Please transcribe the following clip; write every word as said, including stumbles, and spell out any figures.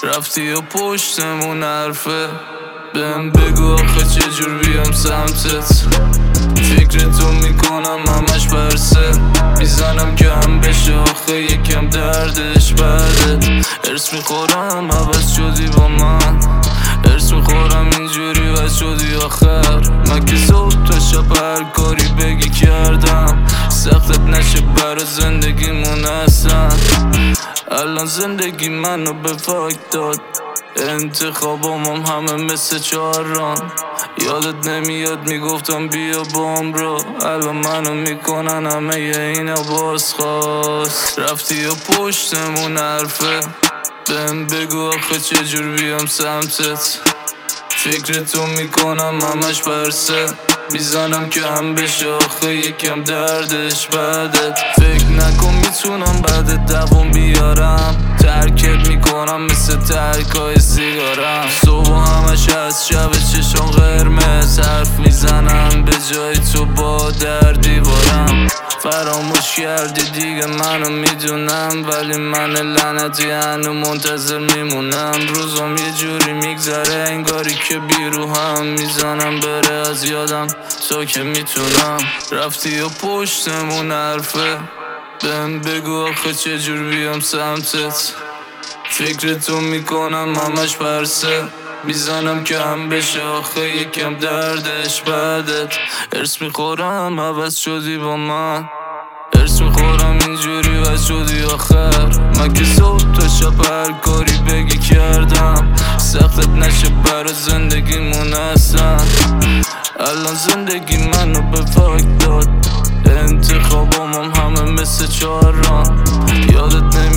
رفتی و پشتمون حرفه. بهم بگو آخه چجور بیام سمتت. فکر تو میکنم همش برسه. میزنم کم بشه آخه یکم دردش برده. ارس میخورم عوض شدی با من. ارس میخورم اینجوری وز شدی آخر. من که صبح تا شب هر کاری بگی کردم. سختت نشه برا زندگیمون اصلا. الان زندگی منو به فاک داد. انتخابامم همه مثل چهاران. یادت نمیاد میگفتم بیا بام رو. الان منو میکنن همه اینا بازخواست. رفتی و پشتمون حرفه. بهم بگو آخه چجور بیام سمتت. فکر تو میکنم همش برسه. میزنم کم بشه آخه یکم دردش بعدت. فکر نکن میتونم بعد دوام بیارم. ترکت میکنم مثل ترکای سیگارم. صبح همش از شب چشم قرمز. حرف میزنم به جای تو با در دیوارم. فراموش کردی دیگه منو میدونم. ولی من لعنتی هنو منتظر میمونم. روزم یه جوری میگذره انگاری که بیروهم. میزنم بره از یادم تا که میتونم. رفتی و پشتمون حرفه. بهم بگو آخه چجور بیام سمتت. فکر تو میکنم همش برسه. میزنم کم بشه آخه یکم دردش بعدت. ارس میخورم عوض شدی با من. ارس میخورم اینجوری وز شدی آخر. من که صبح تا شب هر کاری بگی کردم. سختت نشه برا زندگیمون اصلا. الان زندگی منو به فاک داد. انتخابامم همه مثل چهاران. یادت نمی